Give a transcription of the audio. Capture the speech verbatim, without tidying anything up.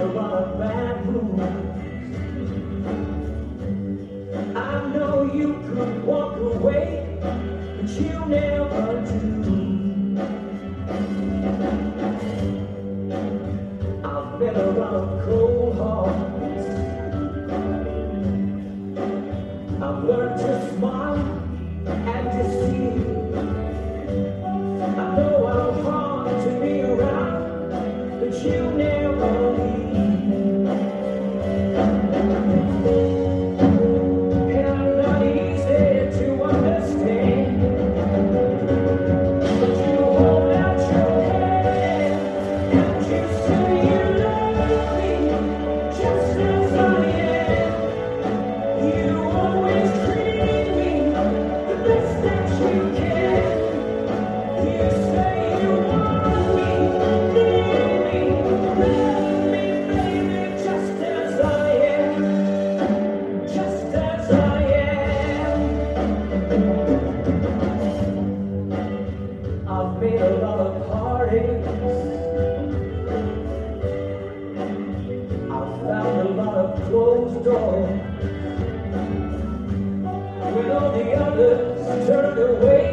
a lot of bad moves. I know you could walk away, but you never do. I've been around cold hearts. I've learned to smile and to see. I know I'm hard to be around, but you never leave. And I'm not easy to understand, but you hold out your hand and you say you love me just as I am. You always treat me the best that you can. You say you want me, need me, love me, baby, just as I am, just as I am. I've made a lot of heartaches. I've found a lot of closed doors. When all the others turned away,